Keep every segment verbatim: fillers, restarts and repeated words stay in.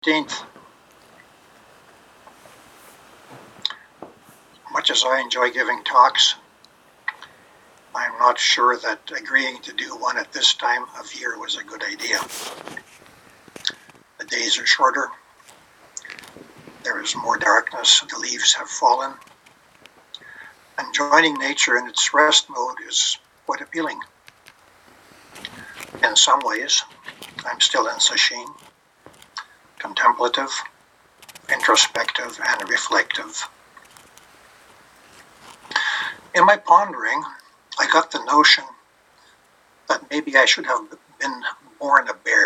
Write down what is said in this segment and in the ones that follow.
fifteenth. Much as I enjoy giving talks, I'm not sure that agreeing to do one at this time of year was a good idea. The days are shorter, there is more darkness, the leaves have fallen, and joining nature in its rest mode is quite appealing. In some ways, I'm still in Sesshin, contemplative, introspective, and reflective. In my pondering, I got the notion that maybe I should have been born a bear.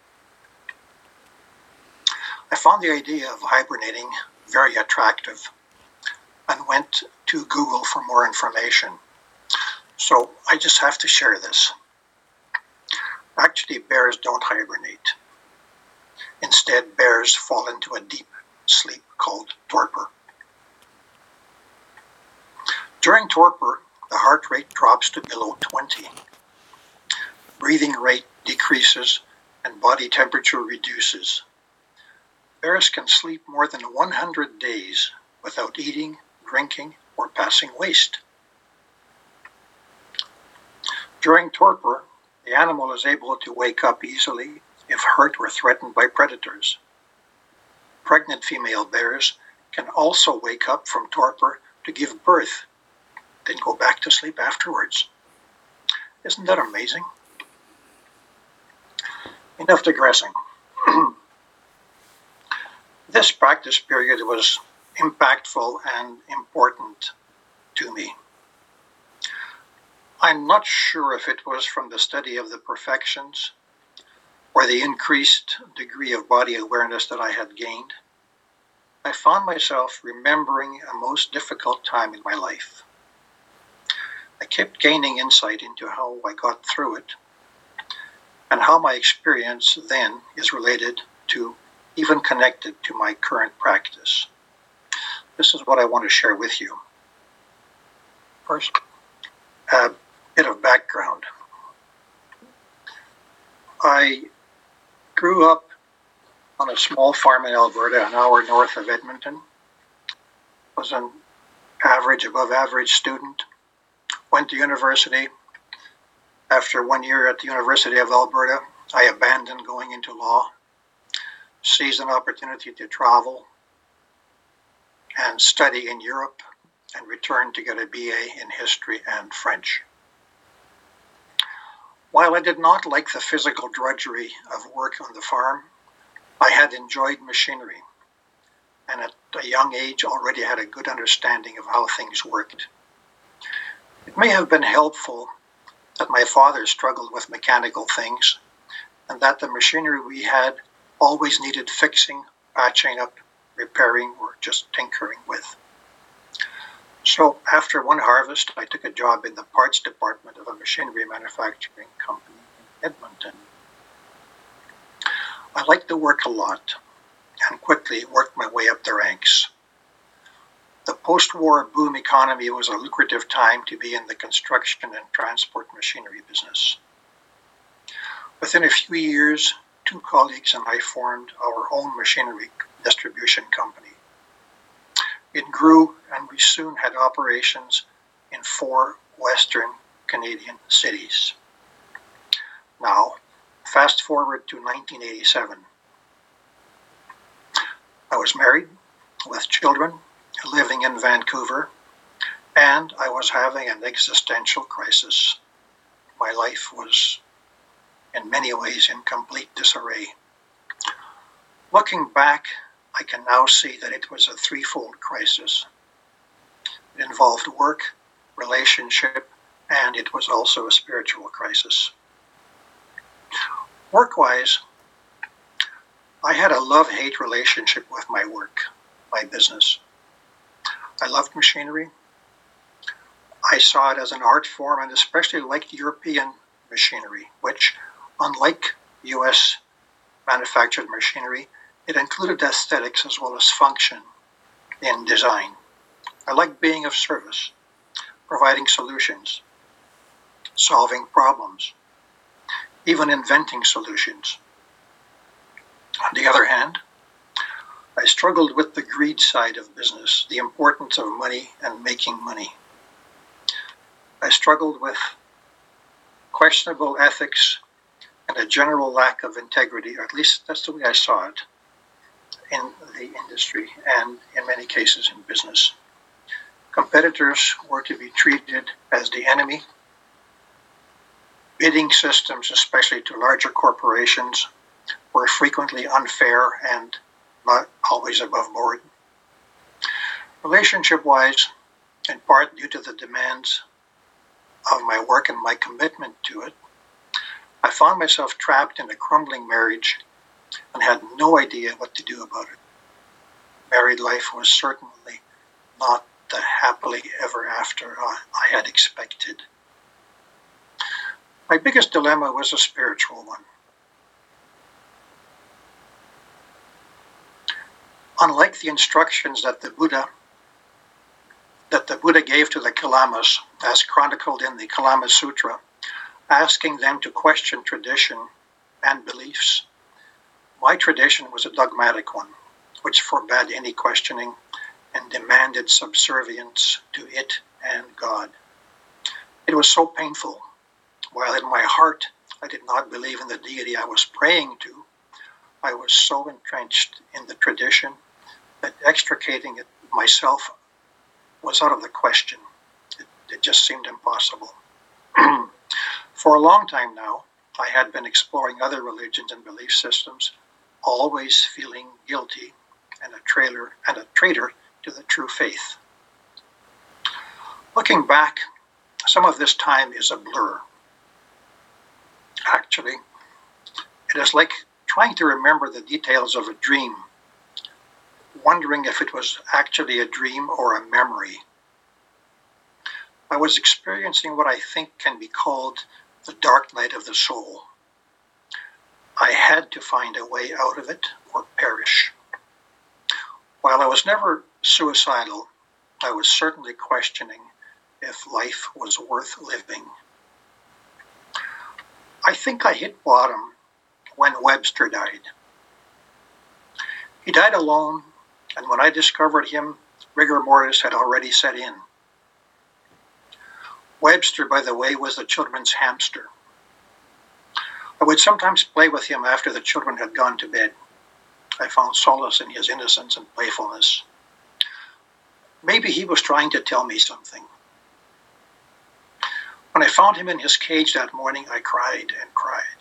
I found the idea of hibernating very attractive and went to Google for more information. So I just have to share this. Actually, bears don't hibernate. Instead, bears fall into a deep sleep called torpor. During torpor, the heart rate drops to below twenty. Breathing rate decreases and body temperature reduces. Bears can sleep more than one hundred days without eating, drinking, or passing waste. During torpor, the animal is able to wake up easily if hurt or threatened by predators. Pregnant female bears can also wake up from torpor to give birth, then go back to sleep afterwards. Isn't that amazing? Enough digressing. This practice period was impactful and important to me. I'm not sure if it was from the study of the perfections or the increased degree of body awareness that I had gained. I found myself remembering a most difficult time in my life. I kept gaining insight into how I got through it and how my experience then is related to, even connected to, my current practice. This is what I want to share with you. First, a bit of background. I grew up on a small farm in Alberta, an hour north of Edmonton. Was an average, above average student. Went to university. After one year at the University of Alberta, I abandoned going into law, seized an opportunity to travel and study in Europe, and returned to get a B A in history and French. While I did not like the physical drudgery of work on the farm, I had enjoyed machinery, and at a young age already had a good understanding of how things worked. It may have been helpful that my father struggled with mechanical things, and that the machinery we had always needed fixing, patching up, repairing, or just tinkering with. So after one harvest, I took a job in the parts department of a machinery manufacturing company in Edmonton. I liked the work a lot and quickly worked my way up the ranks. The post-war boom economy was a lucrative time to be in the construction and transport machinery business. Within a few years, two colleagues and I formed our own machinery distribution company. It grew, and we soon had operations in four Western Canadian cities. Now, fast forward to nineteen eighty-seven. I was married with children, living in Vancouver, and I was having an existential crisis. My life was in many ways in complete disarray. Looking back, I can now see that it was a threefold crisis. It involved work, relationship, and it was also a spiritual crisis. Work-wise, I had a love-hate relationship with my work, my business. I loved machinery. I saw it as an art form, and especially liked European machinery, which, unlike U S manufactured machinery, it included aesthetics as well as function in design. I liked being of service, providing solutions, solving problems, even inventing solutions. On the other hand, struggled with the greed side of business, the importance of money and making money. I struggled with questionable ethics and a general lack of integrity, or at least that's the way I saw it in the industry and in many cases in business. Competitors were to be treated as the enemy. Bidding systems, especially to larger corporations, were frequently unfair and not always above board. Relationship-wise, in part due to the demands of my work and my commitment to it, I found myself trapped in a crumbling marriage and had no idea what to do about it. Married life was certainly not the happily ever after I had expected. My biggest dilemma was a spiritual one. Unlike the instructions that the Buddha that the Buddha gave to the Kalamas, as chronicled in the Kalama Sutra, asking them to question tradition and beliefs, my tradition was a dogmatic one, which forbade any questioning and demanded subservience to it and God. It was so painful. While in my heart I did not believe in the deity I was praying to, I was so entrenched in the tradition that extricating it myself was out of the question. It, it just seemed impossible. For a long time now, I had been exploring other religions and belief systems, always feeling guilty and a traitor and a traitor to the true faith. Looking back, some of this time is a blur. Actually, it is like trying to remember the details of a dream, wondering if it was actually a dream or a memory. I was experiencing what I think can be called the dark night of the soul. I had to find a way out of it or perish. While I was never suicidal, I was certainly questioning if life was worth living. I think I hit bottom when Webster died. He died alone, and when I discovered him, rigor mortis had already set in. Webster, by the way, was the children's hamster. I would sometimes play with him after the children had gone to bed. I found solace in his innocence and playfulness. Maybe he was trying to tell me something. When I found him in his cage that morning, I cried and cried.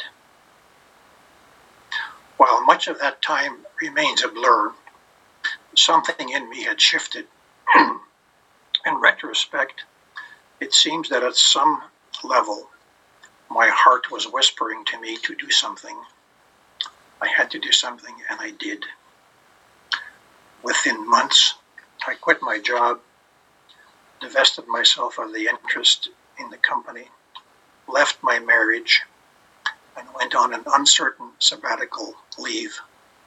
While much of that time remains a blur, something in me had shifted. In retrospect, it seems that at some level, my heart was whispering to me to do something. I had to do something, and I did. Within months, I quit my job, divested myself of the interest in the company, left my marriage, and went on an uncertain sabbatical leave.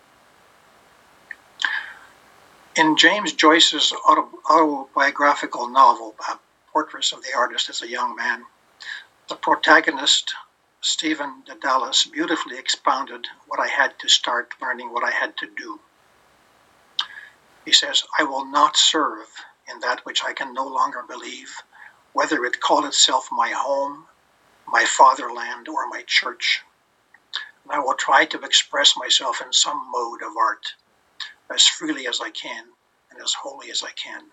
In James Joyce's autobiographical novel, Portraits of the Artist as a Young Man, the protagonist, Stephen Dedalus, beautifully expounded what I had to start learning, what I had to do. He says, "I will not serve in that which I can no longer believe, whether it call itself my home, my fatherland, or my church. And I will try to express myself in some mode of art, as freely as I can and as wholly as I can."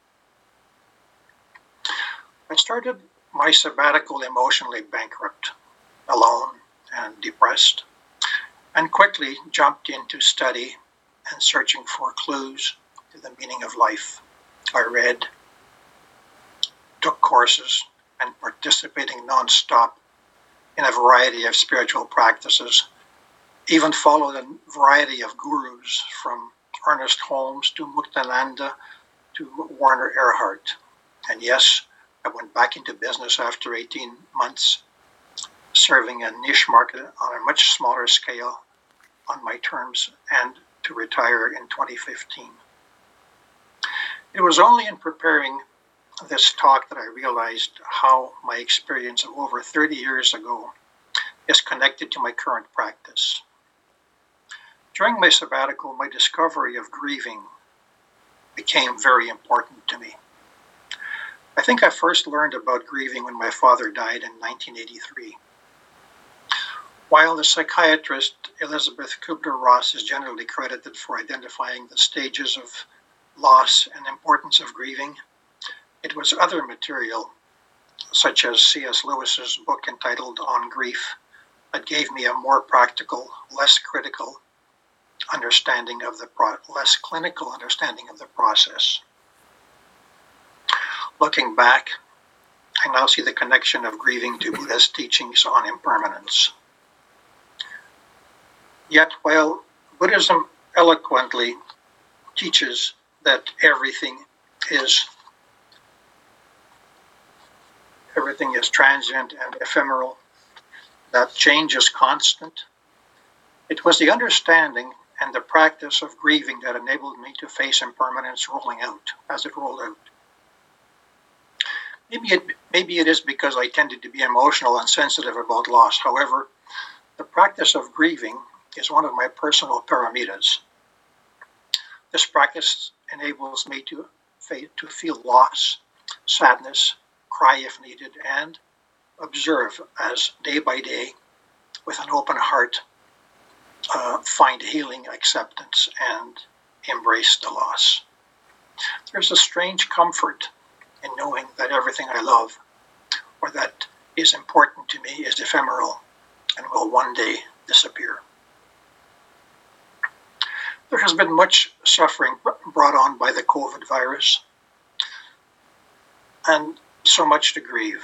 I started my sabbatical emotionally bankrupt, alone and depressed, and quickly jumped into study and searching for clues to the meaning of life. I read, took courses, and participating nonstop in a variety of spiritual practices, even followed a variety of gurus from Ernest Holmes to Muktananda to Werner Erhard. And yes, I went back into business after eighteen months, serving a niche market on a much smaller scale on my terms, and to retire in twenty fifteen. It was only in preparing this talk that I realized how my experience of over thirty years ago is connected to my current practice. During my sabbatical, my discovery of grieving became very important to me. I think I first learned about grieving when my father died in nineteen eighty-three. While the psychiatrist Elizabeth Kubler-Ross is generally credited for identifying the stages of loss and importance of grieving, it was other material, such as C S Lewis's book entitled On Grief, that gave me a more practical, less critical understanding of the pro- less clinical understanding of the process. Looking back, I now see the connection of grieving to Buddha's teachings on impermanence. Yet, while Buddhism eloquently teaches that everything is everything is transient and ephemeral, that change is constant, it was the understanding and the practice of grieving that enabled me to face impermanence rolling out as it rolled out. Maybe it, maybe it is because I tended to be emotional and sensitive about loss. However, the practice of grieving is one of my personal paramitas. This practice enables me to, to feel loss, sadness, cry if needed, and observe as day by day, with an open heart, uh, find healing, acceptance, and embrace the loss. There's a strange comfort in knowing that everything I love or that is important to me is ephemeral and will one day disappear. There has been much suffering brought on by the COVID virus, and so much to grieve.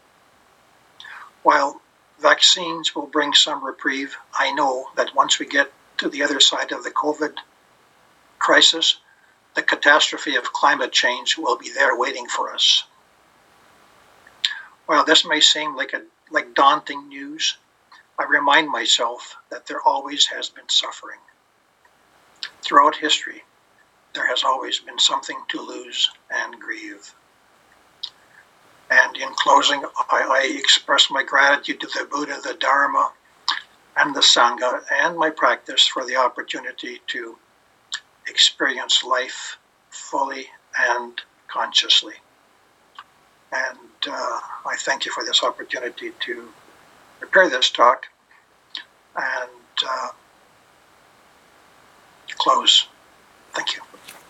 While vaccines will bring some reprieve, I know that once we get to the other side of the COVID crisis, the catastrophe of climate change will be there waiting for us. While this may seem like a like daunting news, I remind myself that there always has been suffering. Throughout history, there has always been something to lose and grieve. And in closing, I, I express my gratitude to the Buddha, the Dharma, and the Sangha, and my practice for the opportunity to experience life fully and consciously. And uh, I thank you for this opportunity to prepare this talk and uh, close. Thank you.